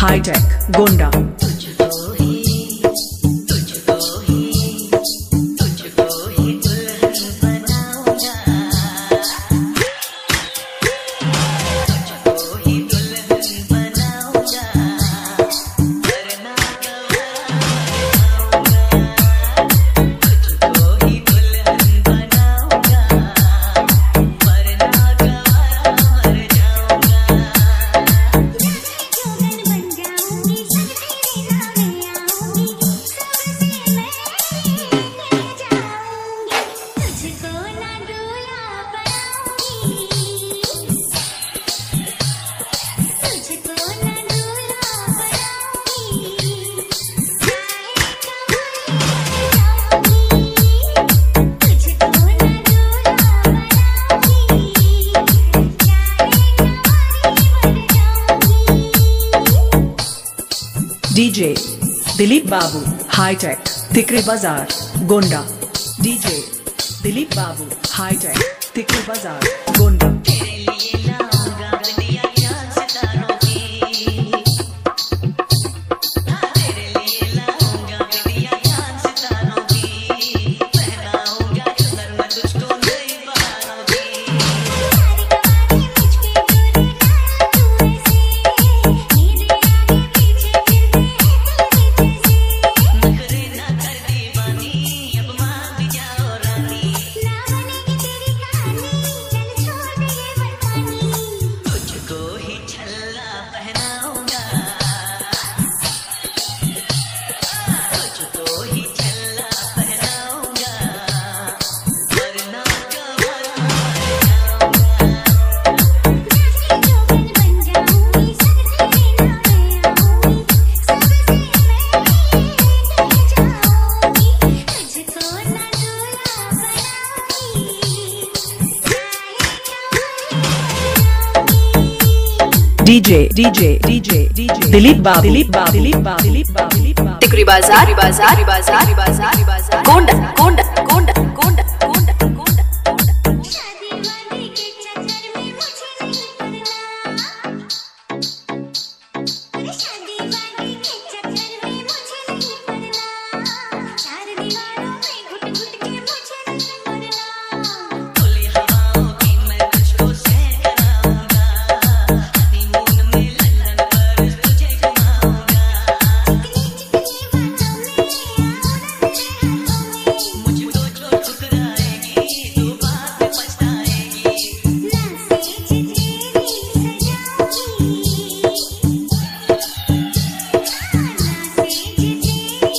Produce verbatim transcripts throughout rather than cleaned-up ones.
Hi tech Gonda. DJ Dilip Babu hi tech Tikri Bazar Gonda. DJ Dilip Babu hi tech Tikri Bazar Gonda. DJ DJ DJ DJ Dilip Babu Dilip Babu Dilip Babu Dilip Babu Dilip Babu Tikri Bazar Bazar Bazar Bazar बाजार गोंडा गोंडा गोंडा गोंडा गोंडा गोंडा। शादी वादी के चक्कर में मुझे नहीं पड़ना, अरे शादी वादी के चक्कर में मुझे नहीं पड़ना, चार दीवारों में घुट घुट के मुझे नहीं पड़ना। खुली हवाओं की मैं तुझको सैर कराऊंगा, हनीमून में लंदन पर तुझे घुमाऊंगा। चिकनी चिकनी बातों में मुझे तो जो ठुकराएगी तू बात में पछताएगी। नाज़े तेरी सजाऊंगी, नाज़े तेरी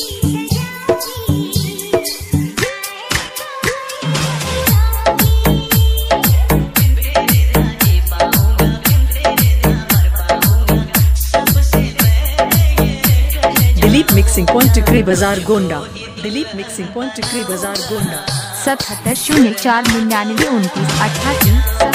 Dilip mixing point Tikri Bazar Gonda. Dilip mixing point Tikri Bazar Gonda. सतहत्तर शून्य चार निन्यानवे उनतीस अट्ठासी।